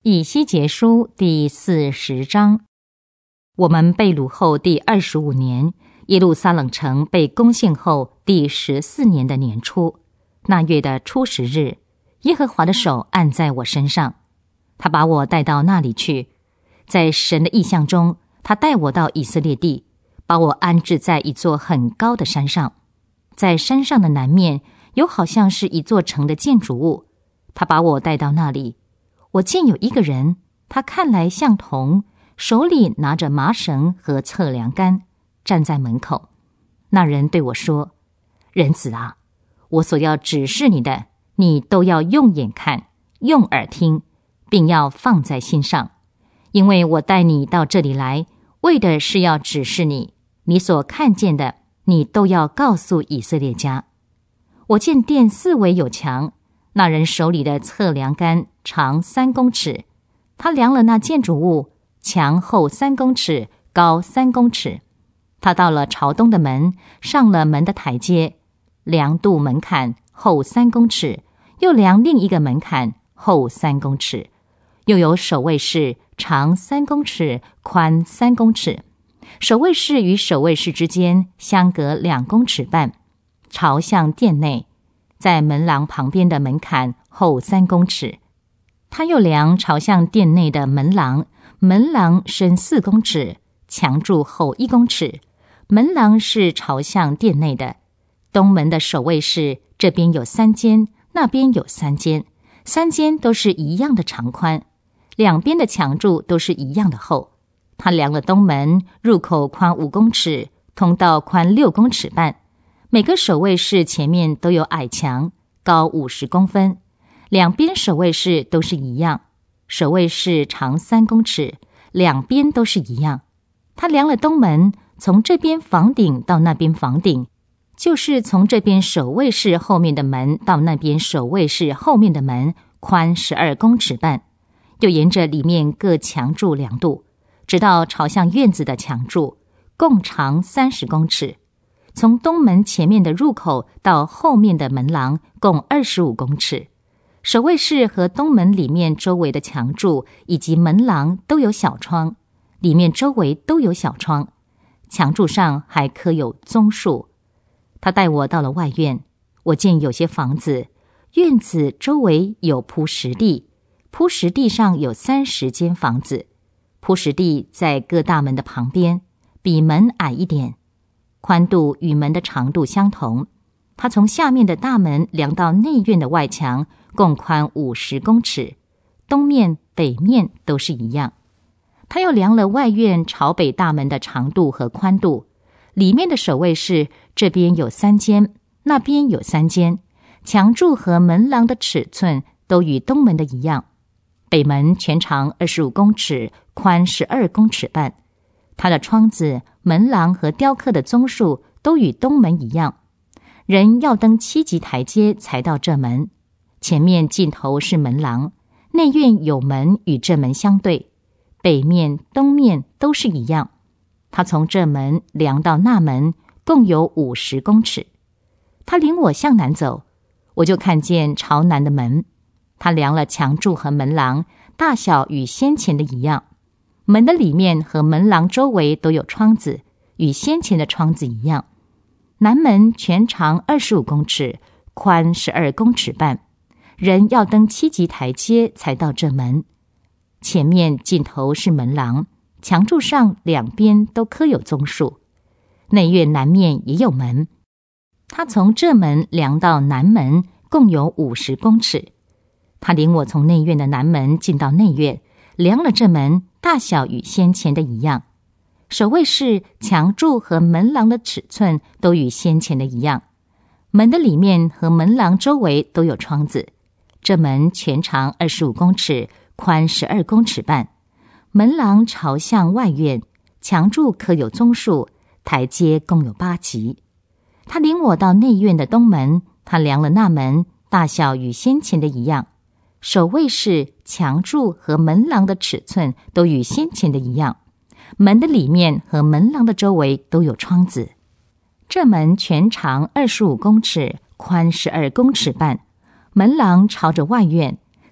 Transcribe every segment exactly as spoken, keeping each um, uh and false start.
以西结书第四十章。我们被掳后第二十五年，耶路撒冷城被攻陷后第十四年的年初，那月的初十日，耶和华的手按在我身上，他把我带到那里去。在神的意象中，他带我到以色列地，把我安置在一座很高的山上。在山上的南面有好像是一座城的建筑物，他把我带到那里。我见有一个人，他看来像铜，手里拿着麻绳和测量杆，站在门口。那人对我说：人子啊，我所要指示你的，你都要用眼看，用耳听，并要放在心上，因为我带你到这里来，为的是要指示你，你所看见的，你都要告诉以色列家。我见殿四围有墙，那人手里的测量杆长三公尺，他量了那建筑物，墙厚三公尺，高三公尺。他到了朝东的门，上了门的台阶，量度门槛厚三公尺，又量另一个门槛厚三公尺，又有守卫室，长三公尺，宽三公尺。守卫室与守卫室之间相隔两公尺半，朝向殿内。在门廊旁边的门槛厚三公尺。他又量朝向殿内的门廊，门廊深四公尺，墙柱厚一公尺。门廊是朝向殿内的。东门的守卫室，这边有三间，那边有三间，三间都是一样的长宽，两边的墙柱都是一样的厚。他量了东门，入口宽五公尺，通道宽六公尺半。每个守卫室前面都有矮墙，高五十公分，两边守卫室都是一样。守卫室长三公尺，两边都是一样。他量了东门，从这边房顶到那边房顶，就是从这边守卫室后面的门到那边守卫室后面的门，宽十二公尺半。又沿着里面各墙柱量度，直到朝向院子的墙柱，共长三十公尺。从东门前面的入口到后面的门廊共二十五公尺。守卫室和东门里面周围的墙柱以及门廊都有小窗，里面周围都有小窗，墙柱上还刻有棕树。他带我到了外院，我见有些房子，院子周围有铺石地，铺石地上有三十间房子，铺石地在各大门的旁边，比门矮一点，宽度与门的长度相同。他从下面的大门量到内院的外墙，共宽五十公尺，东面北面都是一样。他又量了外院朝北大门的长度和宽度，里面的守卫室这边有三间，那边有三间，墙柱和门廊的尺寸都与东门的一样。北门全长二十五公尺，宽十二公尺半。它的窗子、门廊和雕刻的棕树都与东门一样。人要登七级台阶才到这门，前面尽头是门廊，内院有门与这门相对，北面、东面都是一样。他从这门量到那门，共有五十公尺。他领我向南走，我就看见朝南的门。他量了墙柱和门廊，大小与先前的一样。门的里面和门廊周围都有窗子，与先前的窗子一样。南门全长二十五公尺，宽十二公尺半。人要登七级台阶才到这门。前面尽头是门廊，墙柱上两边都刻有棕树。内院南面也有门。他从这门量到南门，共有五十公尺。他领我从内院的南门进到内院，量了这门，大小与先前的一样。守卫室、墙柱和门廊的尺寸都与先前的一样。门的里面和门廊周围都有窗子。这门全长二十五公尺，宽十二公尺半。门廊朝向外院，墙柱刻有棕树，台阶共有八级。他领我到内院的东门，他量了那门，大小与先前的一样。守卫室、墙柱和门廊的尺寸都与先前的一样。门的里面和门廊的周围都有窗子。这门全长二十五公尺，宽十二公尺半。门廊朝着外院，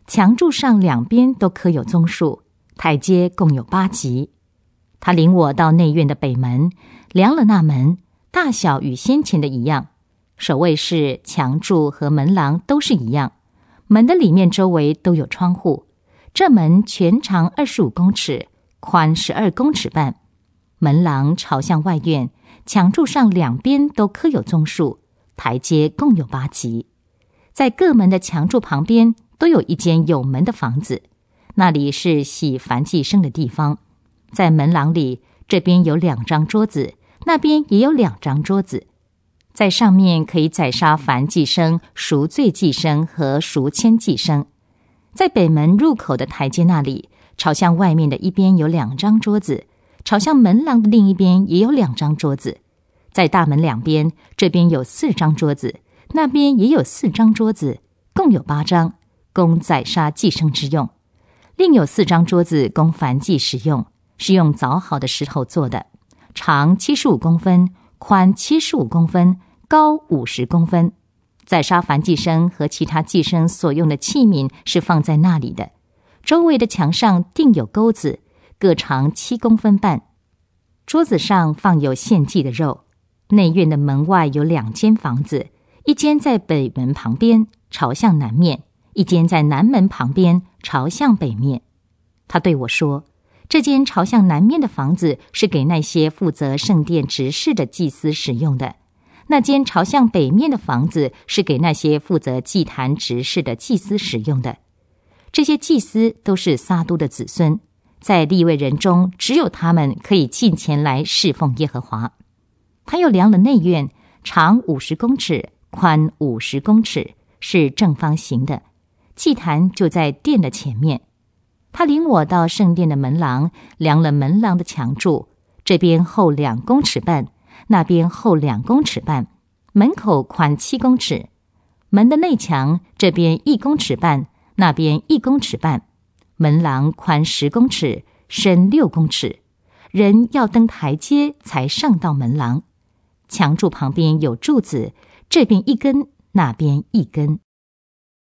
墙柱上两边都刻有棕树，台阶共有八级。他领我到内院的北门，量了那门，大小与先前的一样，守卫室、墙柱和门廊都是一样，门的里面周围都有窗户。这门全长二十五公尺，宽十二公尺半。门廊朝向外院，墙柱上两边都刻有棕树，台阶共有八级。在各门的墙柱旁边都有一间有门的房子，那里是洗燔祭牲的地方。在门廊里，这边有两张桌子，那边也有两张桌子，在上面可以宰杀燔祭牲、赎罪祭牲和赎愆祭牲。在北门入口的台阶那里，朝向外面的一边有两张桌子，朝向门廊的另一边也有两张桌子。在大门两边，这边有四张桌子，那边也有四张桌子，共有八张，供宰杀祭牲之用。另有四张桌子供燔祭使用，是用凿好的石头做的，长七十五公分，宽七十五公分，高五十公分。宰杀燔祭牲和其他祭牲所用的器皿是放在那里的。周围的墙上钉有钩子，各长七公分半。桌子上放有献祭的肉。内院的门外有两间房子，一间在北门旁边，朝向南面；一间在南门旁边，朝向北面。他对我说，这间朝向南面的房子是给那些负责圣殿执事的祭司使用的，那间朝向北面的房子是给那些负责祭坛执事的祭司使用的。这些祭司都是撒督的子孙，在利未人中只有他们可以进前来侍奉耶和华。他又量了内院，长五十公尺，宽五十公尺，是正方形的，祭坛就在殿的前面。他领我到圣殿的门廊，量了门廊的墙柱，这边厚两公尺半，那边厚两公尺半，门口宽七公尺。门的内墙这边一公尺半，那边一公尺半，门廊宽十公尺，深六公尺。人要登台阶才上到门廊。墙柱旁边有柱子，这边一根，那边一根。